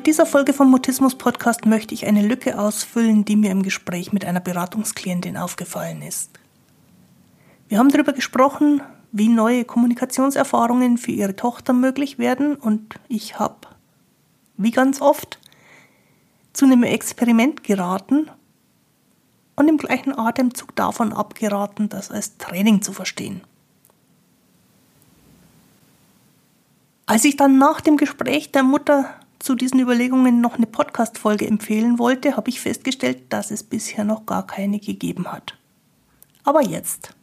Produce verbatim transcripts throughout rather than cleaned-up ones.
Mit dieser Folge vom Mutismus-Podcast möchte ich eine Lücke ausfüllen, die mir im Gespräch mit einer Beratungsklientin aufgefallen ist. Wir haben darüber gesprochen, wie neue Kommunikationserfahrungen für ihre Tochter möglich werden, und ich habe, wie ganz oft, zu einem Experiment geraten und im gleichen Atemzug davon abgeraten, das als Training zu verstehen. Als ich dann nach dem Gespräch der Mutter zu diesen Überlegungen noch eine Podcast-Folge empfehlen wollte, habe ich festgestellt, dass es bisher noch gar keine gegeben hat. Aber jetzt.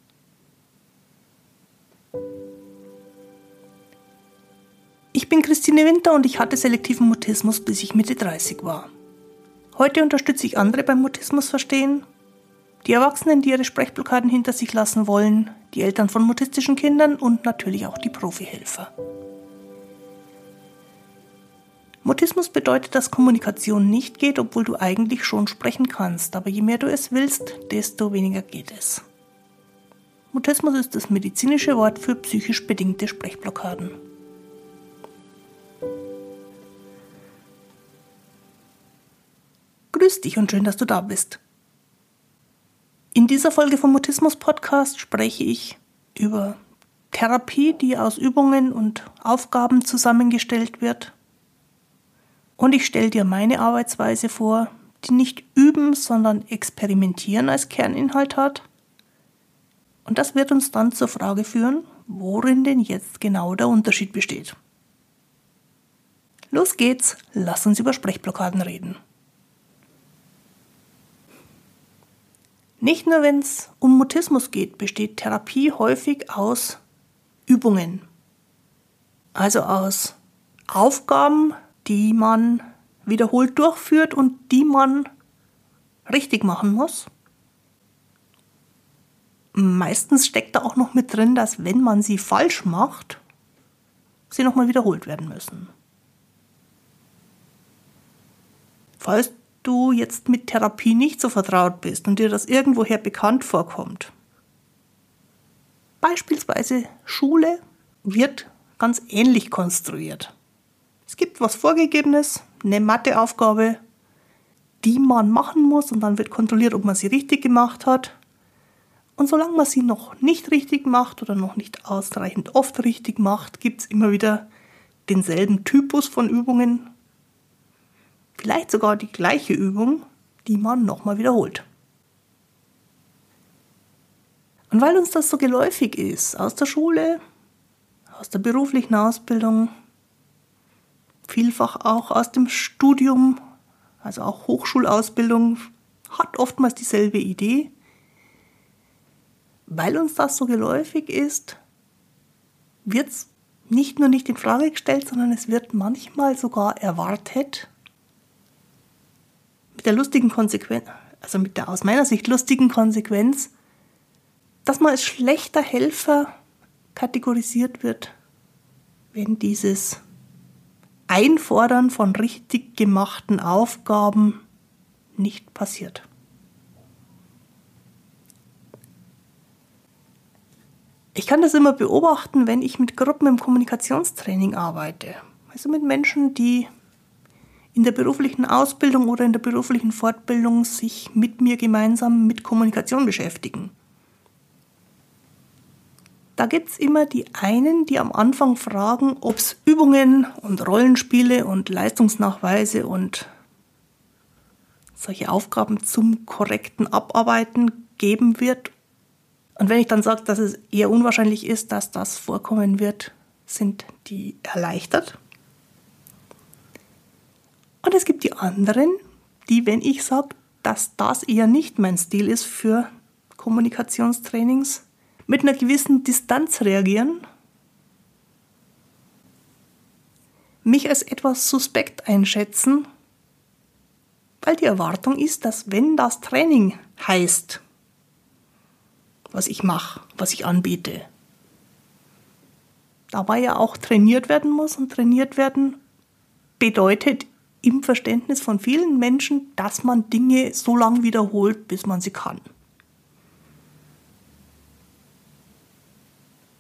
Ich bin Christine Winter und ich hatte selektiven Mutismus, bis ich Mitte dreißig war. Heute unterstütze ich andere beim Mutismus verstehen, die Erwachsenen, die ihre Sprechblockaden hinter sich lassen wollen, die Eltern von mutistischen Kindern und natürlich auch die Profihelfer. Mutismus bedeutet, dass Kommunikation nicht geht, obwohl du eigentlich schon sprechen kannst, aber je mehr du es willst, desto weniger geht es. Mutismus ist das medizinische Wort für psychisch bedingte Sprechblockaden. Grüß dich und schön, dass du da bist. In dieser Folge vom Mutismus-Podcast spreche ich über Therapie, die aus Übungen und Aufgaben zusammengestellt wird. Und ich stelle dir meine Arbeitsweise vor, die nicht üben, sondern experimentieren als Kerninhalt hat. Und das wird uns dann zur Frage führen, worin denn jetzt genau der Unterschied besteht. Los geht's, lass uns über Sprechblockaden reden. Nicht nur wenn es um Mutismus geht, besteht Therapie häufig aus Übungen. Also aus Aufgaben, die man wiederholt durchführt und die man richtig machen muss. Meistens steckt da auch noch mit drin, dass wenn man sie falsch macht, sie nochmal wiederholt werden müssen. Falls du jetzt mit Therapie nicht so vertraut bist und dir das irgendwoher bekannt vorkommt, beispielsweise Schule wird ganz ähnlich konstruiert. Es gibt was Vorgegebenes, eine Matheaufgabe, die man machen muss, und dann wird kontrolliert, ob man sie richtig gemacht hat. Und solange man sie noch nicht richtig macht oder noch nicht ausreichend oft richtig macht, gibt es immer wieder denselben Typus von Übungen, vielleicht sogar die gleiche Übung, die man nochmal wiederholt. Und weil uns das so geläufig ist, aus der Schule, aus der beruflichen Ausbildung, vielfach auch aus dem Studium, also auch Hochschulausbildung, hat oftmals dieselbe Idee. Weil uns das so geläufig ist, wird es nicht nur nicht in Frage gestellt, sondern es wird manchmal sogar erwartet, mit der lustigen Konsequenz, also mit der aus meiner Sicht lustigen Konsequenz, dass man als schlechter Helfer kategorisiert wird, wenn dieses Einfordern von richtig gemachten Aufgaben nicht passiert. Ich kann das immer beobachten, wenn ich mit Gruppen im Kommunikationstraining arbeite. Also mit Menschen, die in der beruflichen Ausbildung oder in der beruflichen Fortbildung sich mit mir gemeinsam mit Kommunikation beschäftigen. Da gibt es immer die einen, die am Anfang fragen, ob es Übungen und Rollenspiele und Leistungsnachweise und solche Aufgaben zum korrekten Abarbeiten geben wird. Und wenn ich dann sage, dass es eher unwahrscheinlich ist, dass das vorkommen wird, sind die erleichtert. Und es gibt die anderen, die, wenn ich sage, dass das eher nicht mein Stil ist für Kommunikationstrainings, mit einer gewissen Distanz reagieren, mich als etwas suspekt einschätzen, weil die Erwartung ist, dass wenn das Training heißt, was ich mache, was ich anbiete, dabei ja auch trainiert werden muss, und trainiert werden bedeutet im Verständnis von vielen Menschen, dass man Dinge so lange wiederholt, bis man sie kann.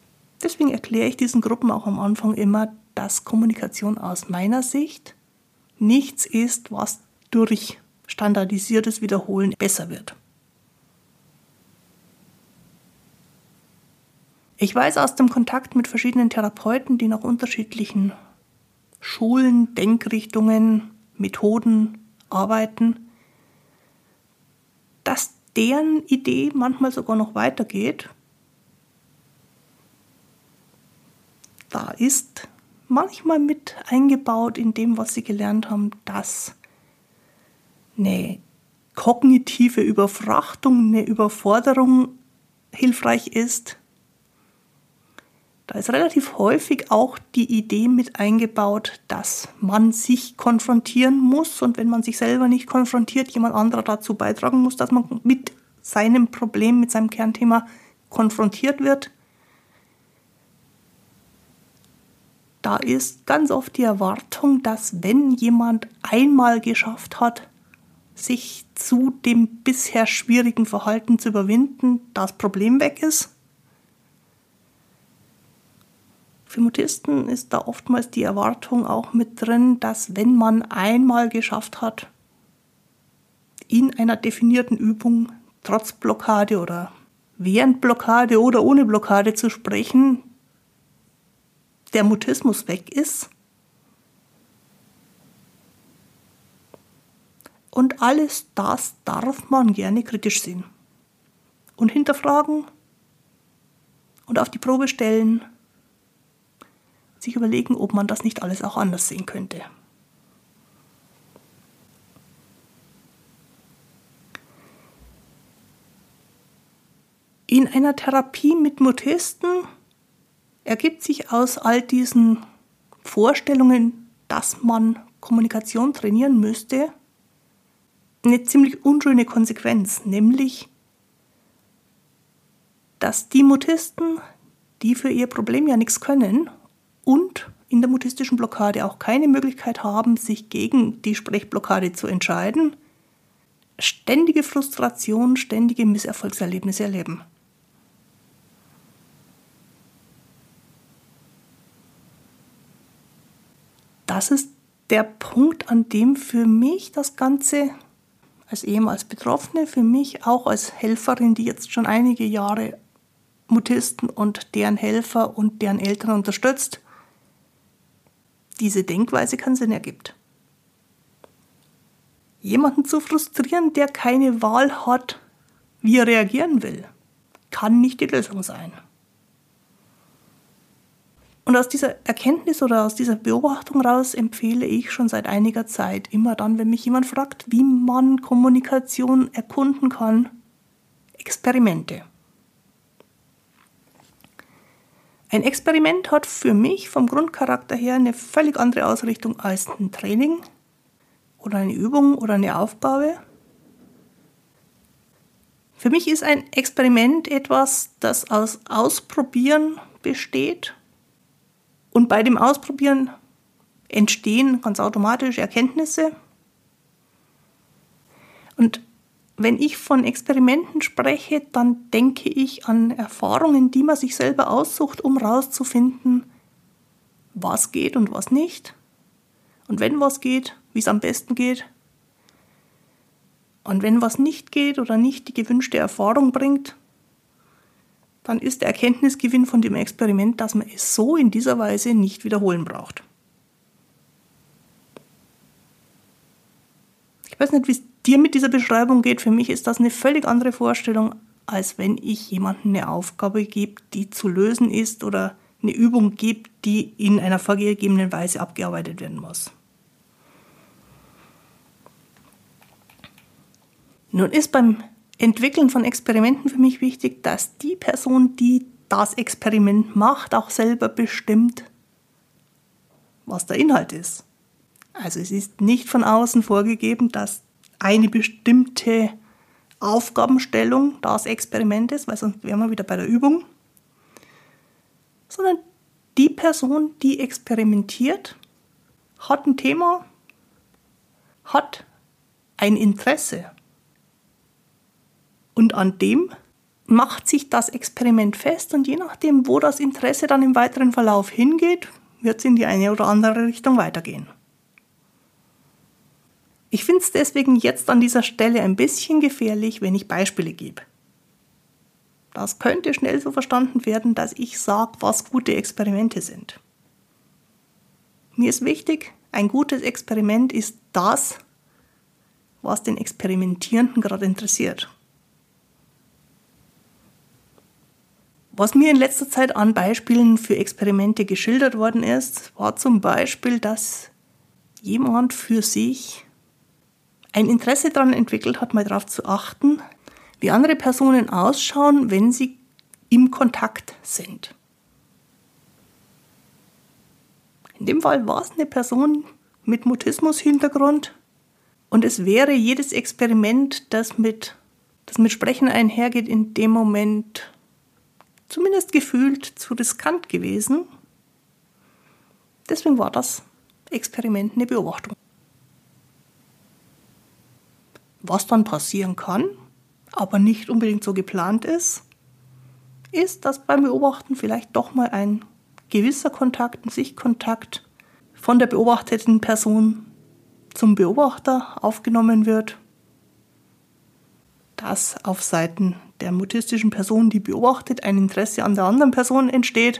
Deswegen erkläre ich diesen Gruppen auch am Anfang immer, dass Kommunikation aus meiner Sicht nichts ist, was durch standardisiertes Wiederholen besser wird. Ich weiß aus dem Kontakt mit verschiedenen Therapeuten, die nach unterschiedlichen Schulen, Denkrichtungen, Methoden arbeiten, dass deren Idee manchmal sogar noch weitergeht. Da ist manchmal mit eingebaut in dem, was sie gelernt haben, dass eine kognitive Überfrachtung, eine Überforderung hilfreich ist. Da ist relativ häufig auch die Idee mit eingebaut, dass man sich konfrontieren muss und wenn man sich selber nicht konfrontiert, jemand anderer dazu beitragen muss, dass man mit seinem Problem, mit seinem Kernthema konfrontiert wird. Da ist ganz oft die Erwartung, dass wenn jemand einmal geschafft hat, sich zu dem bisher schwierigen Verhalten zu überwinden, das Problem weg ist. Für Mutisten ist da oftmals die Erwartung auch mit drin, dass wenn man einmal geschafft hat, in einer definierten Übung trotz Blockade oder während Blockade oder ohne Blockade zu sprechen, der Mutismus weg ist. Und alles das darf man gerne kritisch sehen und hinterfragen und auf die Probe stellen, sich überlegen, ob man das nicht alles auch anders sehen könnte. In einer Therapie mit Mutisten ergibt sich aus all diesen Vorstellungen, dass man Kommunikation trainieren müsste, eine ziemlich unschöne Konsequenz, nämlich, dass die Mutisten, die für ihr Problem ja nichts können und in der mutistischen Blockade auch keine Möglichkeit haben, sich gegen die Sprechblockade zu entscheiden, ständige Frustration, ständige Misserfolgserlebnisse erleben. Das ist der Punkt, an dem für mich das Ganze als ehemals Betroffene, für mich auch als Helferin, die jetzt schon einige Jahre Mutisten und deren Helfer und deren Eltern unterstützt, diese Denkweise keinen Sinn ergibt. Jemanden zu frustrieren, der keine Wahl hat, wie er reagieren will, kann nicht die Lösung sein. Und aus dieser Erkenntnis oder aus dieser Beobachtung raus empfehle ich schon seit einiger Zeit immer dann, wenn mich jemand fragt, wie man Kommunikation erkunden kann, Experimente. Ein Experiment hat für mich vom Grundcharakter her eine völlig andere Ausrichtung als ein Training oder eine Übung oder eine Aufgabe. Für mich ist ein Experiment etwas, das aus Ausprobieren besteht. Und bei dem Ausprobieren entstehen ganz automatisch Erkenntnisse. Und wenn ich von Experimenten spreche, dann denke ich an Erfahrungen, die man sich selber aussucht, um herauszufinden, was geht und was nicht. Und wenn was geht, wie es am besten geht. Und wenn was nicht geht oder nicht die gewünschte Erfahrung bringt, dann ist der Erkenntnisgewinn von dem Experiment, dass man es so in dieser Weise nicht wiederholen braucht. Ich weiß nicht, wie es dir mit dieser Beschreibung geht. Für mich ist das eine völlig andere Vorstellung, als wenn ich jemandem eine Aufgabe gebe, die zu lösen ist oder eine Übung gebe, die in einer vorgegebenen Weise abgearbeitet werden muss. Nun ist beim Entwickeln von Experimenten für mich wichtig, dass die Person, die das Experiment macht, auch selber bestimmt, was der Inhalt ist. Also es ist nicht von außen vorgegeben, dass eine bestimmte Aufgabenstellung das Experiment ist, weil sonst wären wir wieder bei der Übung, sondern die Person, die experimentiert, hat ein Thema, hat ein Interesse. Und an dem macht sich das Experiment fest und je nachdem, wo das Interesse dann im weiteren Verlauf hingeht, wird es in die eine oder andere Richtung weitergehen. Ich finde es deswegen jetzt an dieser Stelle ein bisschen gefährlich, wenn ich Beispiele gebe. Das könnte schnell so verstanden werden, dass ich sage, was gute Experimente sind. Mir ist wichtig, ein gutes Experiment ist das, was den Experimentierenden gerade interessiert. Was mir in letzter Zeit an Beispielen für Experimente geschildert worden ist, war zum Beispiel, dass jemand für sich ein Interesse daran entwickelt hat, mal darauf zu achten, wie andere Personen ausschauen, wenn sie im Kontakt sind. In dem Fall war es eine Person mit Mutismus-Hintergrund und es wäre jedes Experiment, das mit, das mit Sprechen einhergeht, in dem Moment zumindest gefühlt zu riskant gewesen. Deswegen war das Experiment eine Beobachtung. Was dann passieren kann, aber nicht unbedingt so geplant ist, ist, dass beim Beobachten vielleicht doch mal ein gewisser Kontakt, ein Sichtkontakt von der beobachteten Person zum Beobachter aufgenommen wird, dass auf Seiten der mutistischen Person, die beobachtet, ein Interesse an der anderen Person entsteht.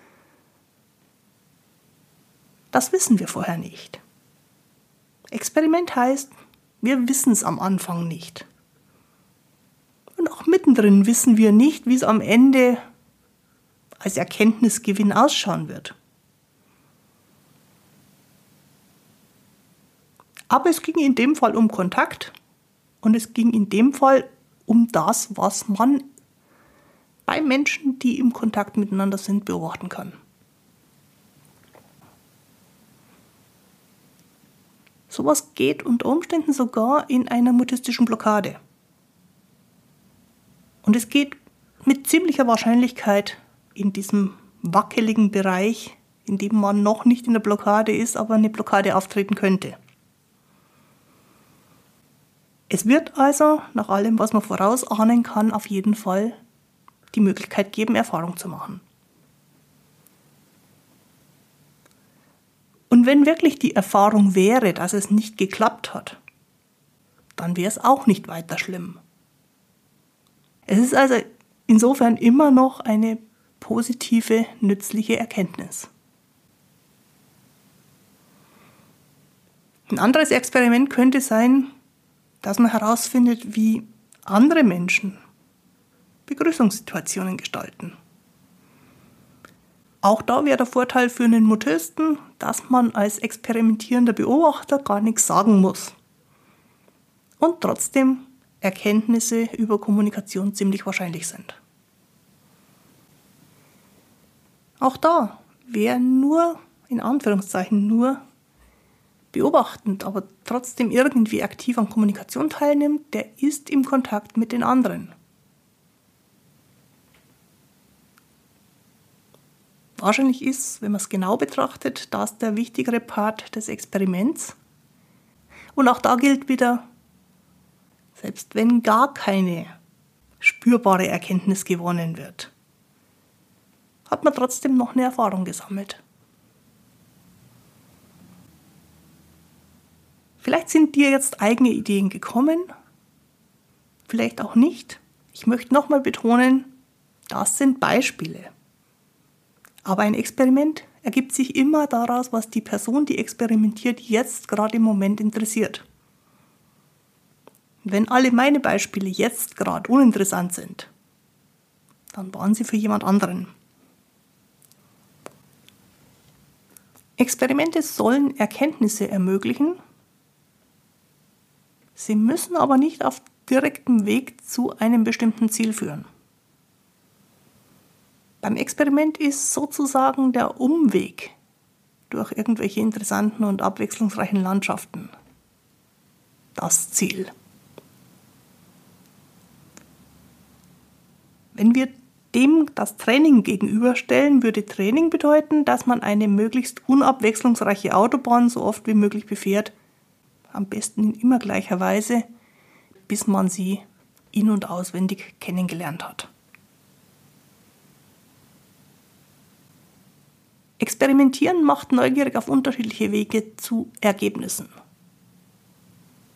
Das wissen wir vorher nicht. Experiment heißt, wir wissen es am Anfang nicht. Und auch mittendrin wissen wir nicht, wie es am Ende als Erkenntnisgewinn ausschauen wird. Aber es ging in dem Fall um Kontakt und es ging in dem Fall um das, was man bei Menschen, die im Kontakt miteinander sind, beobachten kann. Sowas geht unter Umständen sogar in einer mutistischen Blockade. Und es geht mit ziemlicher Wahrscheinlichkeit in diesem wackeligen Bereich, in dem man noch nicht in der Blockade ist, aber eine Blockade auftreten könnte. Es wird also, nach allem, was man vorausahnen kann, auf jeden Fall die Möglichkeit geben, Erfahrung zu machen. Und wenn wirklich die Erfahrung wäre, dass es nicht geklappt hat, dann wäre es auch nicht weiter schlimm. Es ist also insofern immer noch eine positive, nützliche Erkenntnis. Ein anderes Experiment könnte sein, dass man herausfindet, wie andere Menschen Begrüßungssituationen gestalten. Auch da wäre der Vorteil für einen Mutisten, dass man als experimentierender Beobachter gar nichts sagen muss. Und trotzdem Erkenntnisse über Kommunikation ziemlich wahrscheinlich sind. Auch da, wer nur, in Anführungszeichen nur, beobachtend, aber trotzdem irgendwie aktiv an Kommunikation teilnimmt, der ist im Kontakt mit den anderen. Wahrscheinlich ist, wenn man es genau betrachtet, das der wichtigere Part des Experiments. Und auch da gilt wieder, selbst wenn gar keine spürbare Erkenntnis gewonnen wird, hat man trotzdem noch eine Erfahrung gesammelt. Vielleicht sind dir jetzt eigene Ideen gekommen, vielleicht auch nicht. Ich möchte nochmal betonen, das sind Beispiele. Aber ein Experiment ergibt sich immer daraus, was die Person, die experimentiert, jetzt gerade im Moment interessiert. Wenn alle meine Beispiele jetzt gerade uninteressant sind, dann waren sie für jemand anderen. Experimente sollen Erkenntnisse ermöglichen, sie müssen aber nicht auf direktem Weg zu einem bestimmten Ziel führen. Beim Experiment ist sozusagen der Umweg durch irgendwelche interessanten und abwechslungsreichen Landschaften das Ziel. Wenn wir dem das Training gegenüberstellen, würde Training bedeuten, dass man eine möglichst unabwechslungsreiche Autobahn so oft wie möglich befährt, am besten in immer gleicher Weise, bis man sie in- und auswendig kennengelernt hat. Experimentieren macht neugierig auf unterschiedliche Wege zu Ergebnissen.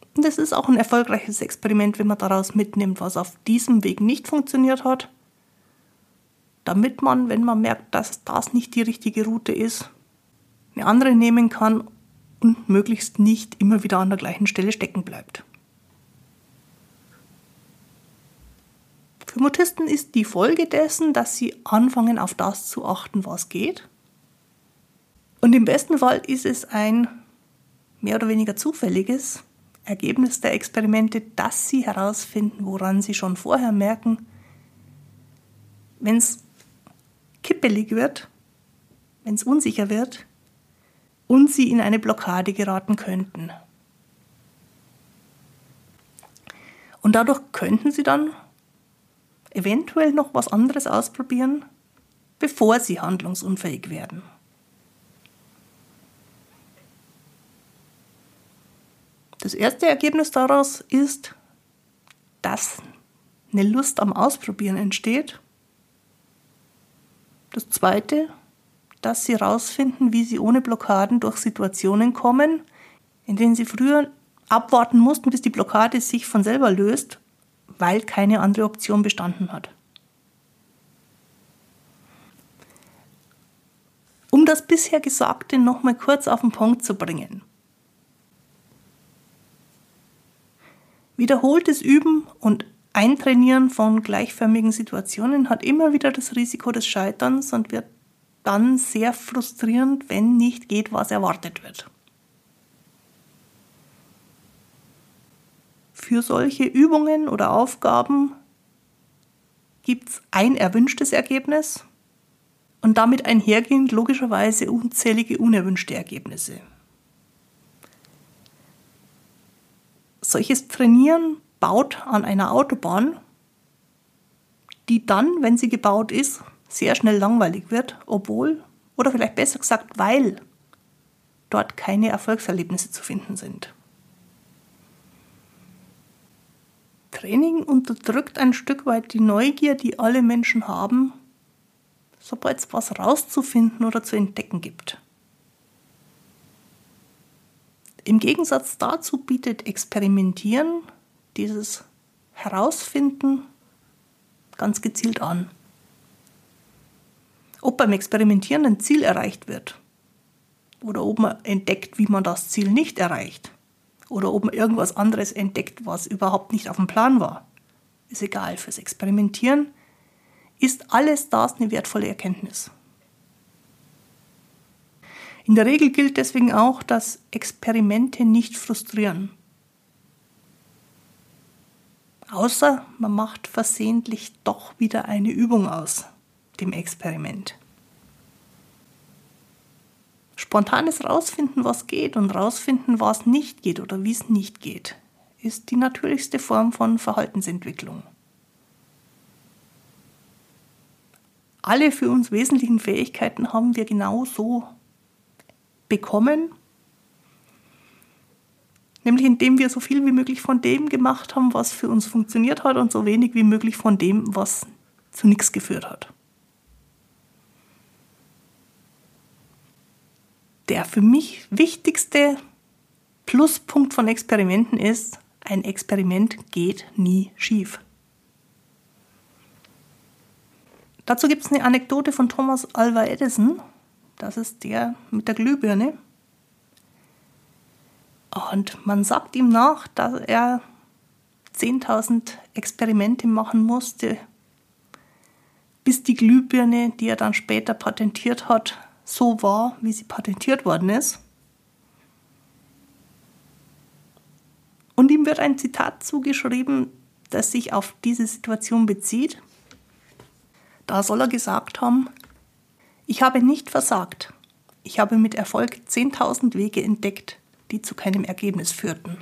Und es ist auch ein erfolgreiches Experiment, wenn man daraus mitnimmt, was auf diesem Weg nicht funktioniert hat, damit man, wenn man merkt, dass das nicht die richtige Route ist, eine andere nehmen kann und möglichst nicht immer wieder an der gleichen Stelle stecken bleibt. Für Mutisten ist die Folge dessen, dass sie anfangen, auf das zu achten, was geht. Und im besten Fall ist es ein mehr oder weniger zufälliges Ergebnis der Experimente, dass sie herausfinden, woran sie schon vorher merken, wenn es kippelig wird, wenn es unsicher wird und sie in eine Blockade geraten könnten. Und dadurch könnten sie dann eventuell noch was anderes ausprobieren, bevor sie handlungsunfähig werden. Das erste Ergebnis daraus ist, dass eine Lust am Ausprobieren entsteht. Das zweite, dass sie herausfinden, wie sie ohne Blockaden durch Situationen kommen, in denen sie früher abwarten mussten, bis die Blockade sich von selber löst, weil keine andere Option bestanden hat. Um das bisher Gesagte nochmal kurz auf den Punkt zu bringen. Wiederholtes Üben und Eintrainieren von gleichförmigen Situationen hat immer wieder das Risiko des Scheiterns und wird dann sehr frustrierend, wenn nicht geht, was erwartet wird. Für solche Übungen oder Aufgaben gibt es ein erwünschtes Ergebnis und damit einhergehend logischerweise unzählige unerwünschte Ergebnisse. Solches Trainieren baut an einer Autobahn, die dann, wenn sie gebaut ist, sehr schnell langweilig wird, obwohl, oder vielleicht besser gesagt, weil dort keine Erfolgserlebnisse zu finden sind. Training unterdrückt ein Stück weit die Neugier, die alle Menschen haben, sobald es was rauszufinden oder zu entdecken gibt. Im Gegensatz dazu bietet Experimentieren dieses Herausfinden ganz gezielt an. Ob beim Experimentieren ein Ziel erreicht wird oder ob man entdeckt, wie man das Ziel nicht erreicht oder ob man irgendwas anderes entdeckt, was überhaupt nicht auf dem Plan war, ist egal. Fürs Experimentieren ist alles das eine wertvolle Erkenntnis. In der Regel gilt deswegen auch, dass Experimente nicht frustrieren. Außer man macht versehentlich doch wieder eine Übung aus dem Experiment. Spontanes Rausfinden, was geht und rausfinden, was nicht geht oder wie es nicht geht, ist die natürlichste Form von Verhaltensentwicklung. Alle für uns wesentlichen Fähigkeiten haben wir genauso bekommen, nämlich indem wir so viel wie möglich von dem gemacht haben, was für uns funktioniert hat und so wenig wie möglich von dem, was zu nichts geführt hat. Der für mich wichtigste Pluspunkt von Experimenten ist, ein Experiment geht nie schief. Dazu gibt es eine Anekdote von Thomas Alva Edison. Das ist der mit der Glühbirne. Und man sagt ihm nach, dass er zehntausend Experimente machen musste, bis die Glühbirne, die er dann später patentiert hat, so war, wie sie patentiert worden ist. Und ihm wird ein Zitat zugeschrieben, das sich auf diese Situation bezieht. Da soll er gesagt haben: Ich habe nicht versagt. Ich habe mit Erfolg zehntausend Wege entdeckt, die zu keinem Ergebnis führten.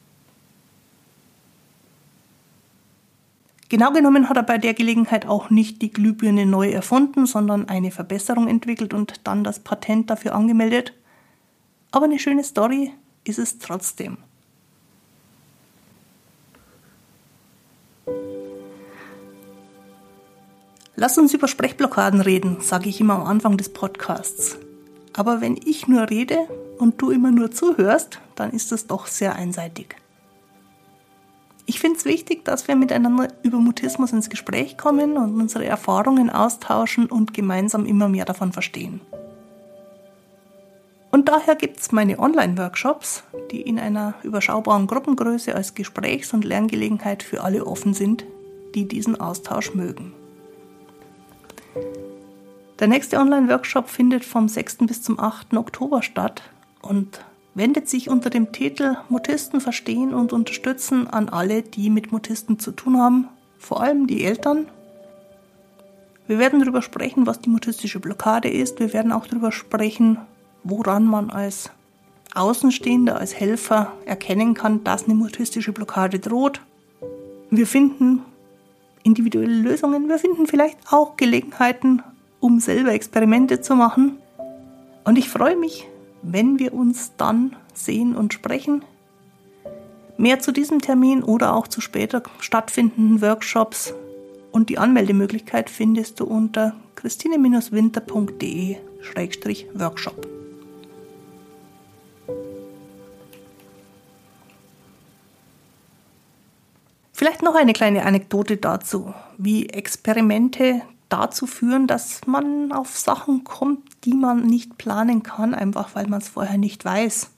Genau genommen hat er bei der Gelegenheit auch nicht die Glühbirne neu erfunden, sondern eine Verbesserung entwickelt und dann das Patent dafür angemeldet. Aber eine schöne Story ist es trotzdem. Lass uns über Sprechblockaden reden, sage ich immer am Anfang des Podcasts. Aber wenn ich nur rede und du immer nur zuhörst, dann ist das doch sehr einseitig. Ich finde es wichtig, dass wir miteinander über Mutismus ins Gespräch kommen und unsere Erfahrungen austauschen und gemeinsam immer mehr davon verstehen. Und daher gibt es meine Online-Workshops, die in einer überschaubaren Gruppengröße als Gesprächs- und Lerngelegenheit für alle offen sind, die diesen Austausch mögen. Der nächste Online-Workshop findet vom sechsten bis zum achten Oktober statt und wendet sich unter dem Titel Mutisten verstehen und unterstützen an alle, die mit Mutisten zu tun haben, vor allem die Eltern. Wir werden darüber sprechen, was die mutistische Blockade ist. Wir werden auch darüber sprechen, woran man als Außenstehender, als Helfer erkennen kann, dass eine mutistische Blockade droht. Wir finden individuelle Lösungen. Wir finden vielleicht auch Gelegenheiten, um selber Experimente zu machen. Und ich freue mich, wenn wir uns dann sehen und sprechen. Mehr zu diesem Termin oder auch zu später stattfindenden Workshops und die Anmeldemöglichkeit findest du unter christine winter punkt de slash workshop. Vielleicht noch eine kleine Anekdote dazu, wie Experimente dazu führen, dass man auf Sachen kommt, die man nicht planen kann, einfach weil man es vorher nicht weiß.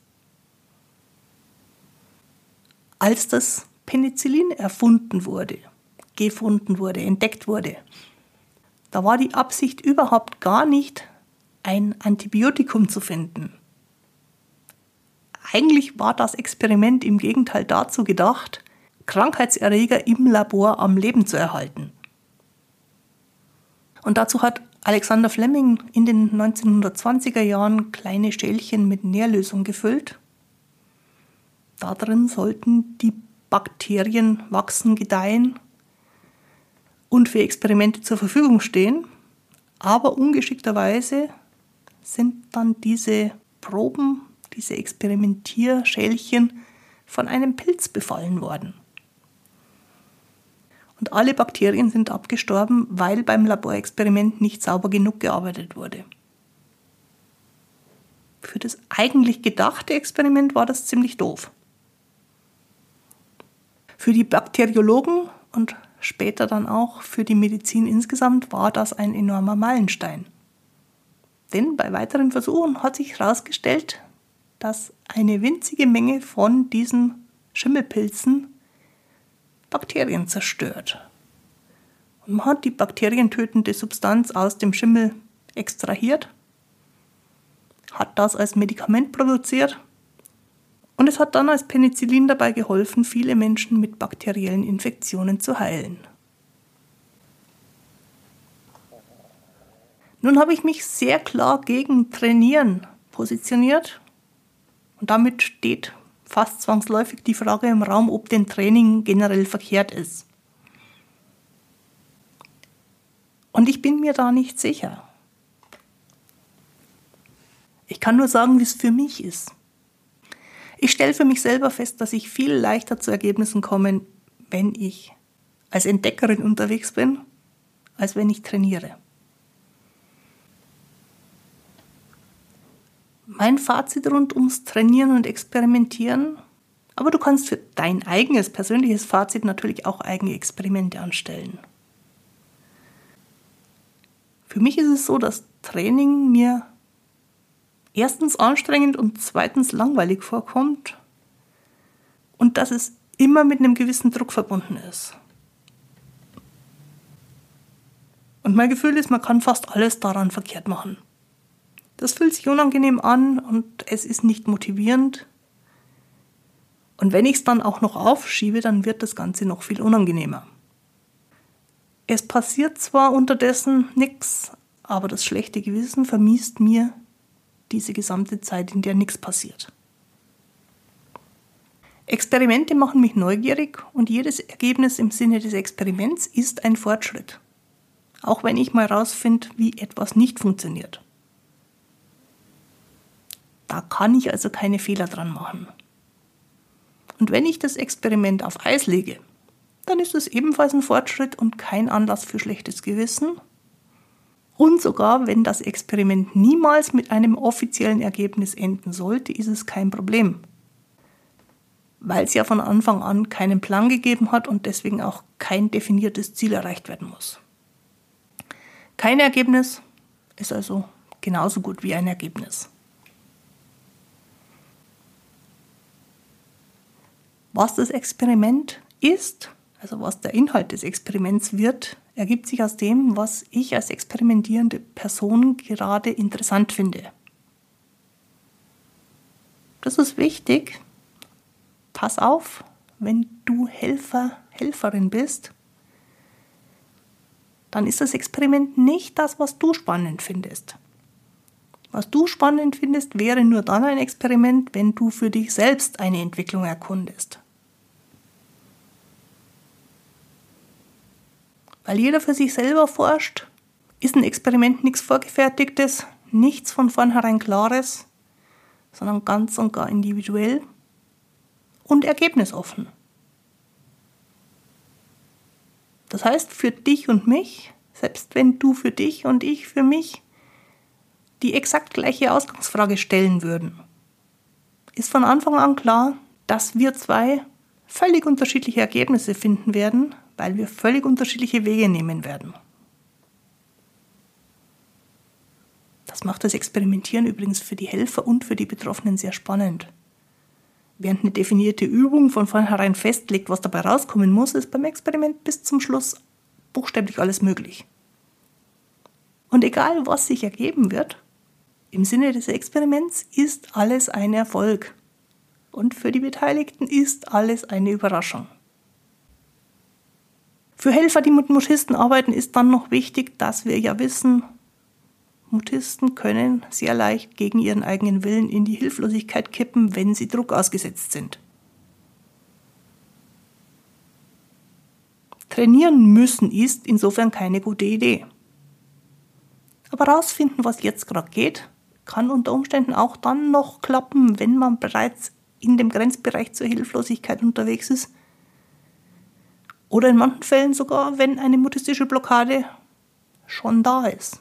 Als das Penicillin erfunden wurde, gefunden wurde, entdeckt wurde, da war die Absicht überhaupt gar nicht, ein Antibiotikum zu finden. Eigentlich war das Experiment im Gegenteil dazu gedacht, Krankheitserreger im Labor am Leben zu erhalten. Und dazu hat Alexander Fleming in den neunzehnhundertzwanziger Jahren kleine Schälchen mit Nährlösung gefüllt. Darin sollten die Bakterien wachsen, gedeihen und für Experimente zur Verfügung stehen. Aber ungeschickterweise sind dann diese Proben, diese Experimentierschälchen von einem Pilz befallen worden. Und alle Bakterien sind abgestorben, weil beim Laborexperiment nicht sauber genug gearbeitet wurde. Für das eigentlich gedachte Experiment war das ziemlich doof. Für die Bakteriologen und später dann auch für die Medizin insgesamt war das ein enormer Meilenstein. Denn bei weiteren Versuchen hat sich herausgestellt, dass eine winzige Menge von diesen Schimmelpilzen Bakterien zerstört. Und man hat die bakterientötende Substanz aus dem Schimmel extrahiert, hat das als Medikament produziert und es hat dann als Penicillin dabei geholfen, viele Menschen mit bakteriellen Infektionen zu heilen. Nun habe ich mich sehr klar gegen Trainieren positioniert und damit steht fast zwangsläufig die Frage im Raum, ob denn Training generell verkehrt ist. Und ich bin mir da nicht sicher. Ich kann nur sagen, wie es für mich ist. Ich stelle für mich selber fest, dass ich viel leichter zu Ergebnissen komme, wenn ich als Entdeckerin unterwegs bin, als wenn ich trainiere. Mein Fazit rund ums Trainieren und Experimentieren, aber du kannst für dein eigenes persönliches Fazit natürlich auch eigene Experimente anstellen. Für mich ist es so, dass Training mir erstens anstrengend und zweitens langweilig vorkommt und dass es immer mit einem gewissen Druck verbunden ist. Und mein Gefühl ist, man kann fast alles daran verkehrt machen. Das fühlt sich unangenehm an und es ist nicht motivierend. Und wenn ich es dann auch noch aufschiebe, dann wird das Ganze noch viel unangenehmer. Es passiert zwar unterdessen nichts, aber das schlechte Gewissen vermiest mir diese gesamte Zeit, in der nichts passiert. Experimente machen mich neugierig und jedes Ergebnis im Sinne des Experiments ist ein Fortschritt. Auch wenn ich mal rausfinde, wie etwas nicht funktioniert. Da kann ich also keine Fehler dran machen. Und wenn ich das Experiment auf Eis lege, dann ist es ebenfalls ein Fortschritt und kein Anlass für schlechtes Gewissen. Und sogar wenn das Experiment niemals mit einem offiziellen Ergebnis enden sollte, ist es kein Problem. weil es ja von Anfang an keinen Plan gegeben hat und deswegen auch kein definiertes Ziel erreicht werden muss. Kein Ergebnis ist also genauso gut wie ein Ergebnis. Was das Experiment ist, also was der Inhalt des Experiments wird, ergibt sich aus dem, was ich als experimentierende Person gerade interessant finde. Das ist wichtig. Pass auf, wenn du Helfer, Helferin bist, dann ist das Experiment nicht das, was du spannend findest. Was du spannend findest, wäre nur dann ein Experiment, wenn du für dich selbst eine Entwicklung erkundest. Weil jeder für sich selber forscht, ist ein Experiment nichts Vorgefertigtes, nichts von vornherein Klares, sondern ganz und gar individuell und ergebnisoffen. Das heißt, für dich und mich, selbst wenn du für dich und ich für mich die exakt gleiche Ausgangsfrage stellen würden, ist von Anfang an klar, dass wir zwei völlig unterschiedliche Ergebnisse finden werden, weil wir völlig unterschiedliche Wege nehmen werden. Das macht das Experimentieren übrigens für die Helfer und für die Betroffenen sehr spannend. Während eine definierte Übung von vornherein festlegt, was dabei rauskommen muss, ist beim Experiment bis zum Schluss buchstäblich alles möglich. Und egal, was sich ergeben wird, im Sinne des Experiments ist alles ein Erfolg. Und für die Beteiligten ist alles eine Überraschung. Für Helfer, die mit Mutisten arbeiten, ist dann noch wichtig, dass wir ja wissen, Mutisten können sehr leicht gegen ihren eigenen Willen in die Hilflosigkeit kippen, wenn sie Druck ausgesetzt sind. Trainieren müssen ist insofern keine gute Idee. Aber rausfinden, was jetzt gerade geht, kann unter Umständen auch dann noch klappen, wenn man bereits in dem Grenzbereich zur Hilflosigkeit unterwegs ist. Oder in manchen Fällen sogar, wenn eine mutistische Blockade schon da ist.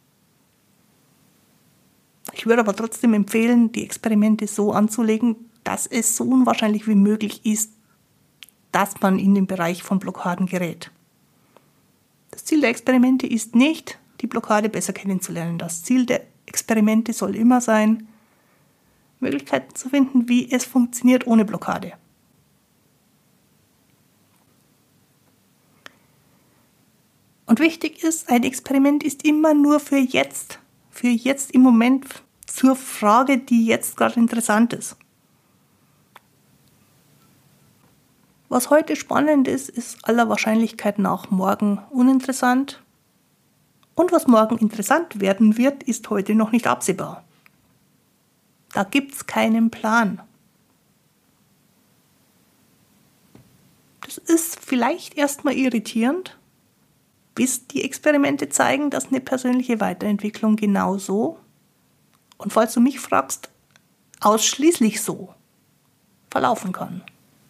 Ich würde aber trotzdem empfehlen, die Experimente so anzulegen, dass es so unwahrscheinlich wie möglich ist, dass man in den Bereich von Blockaden gerät. Das Ziel der Experimente ist nicht, die Blockade besser kennenzulernen. Das Ziel der Experimente soll immer sein, Möglichkeiten zu finden, wie es funktioniert ohne Blockade. Und wichtig ist, ein Experiment ist immer nur für jetzt, für jetzt im Moment, zur Frage, die jetzt gerade interessant ist. Was heute spannend ist, ist aller Wahrscheinlichkeit nach morgen uninteressant. Und was morgen interessant werden wird, ist heute noch nicht absehbar. Da gibt es keinen Plan. Das ist vielleicht erstmal irritierend, bis die Experimente zeigen, dass eine persönliche Weiterentwicklung genauso, und falls du mich fragst, ausschließlich so verlaufen kann.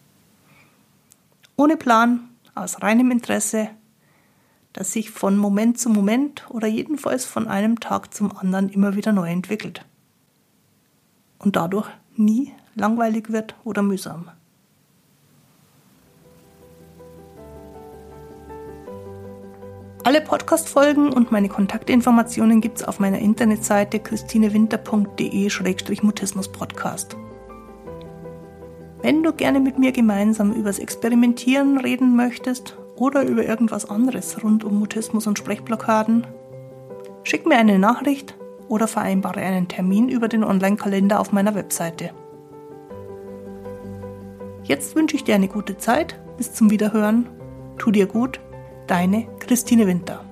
Ohne Plan, aus reinem Interesse, das sich von Moment zu Moment oder jedenfalls von einem Tag zum anderen immer wieder neu entwickelt. Und dadurch nie langweilig wird oder mühsam. Alle Podcast-Folgen und meine Kontaktinformationen gibt es auf meiner Internetseite christinewinter punkt de slash mutismus-podcast. Wenn du gerne mit mir gemeinsam übers Experimentieren reden möchtest oder über irgendwas anderes rund um Mutismus und Sprechblockaden, schick mir eine Nachricht oder vereinbare einen Termin über den Online-Kalender auf meiner Webseite. Jetzt wünsche ich dir eine gute Zeit. Bis zum Wiederhören. Tu dir gut. Deine Christine Winter.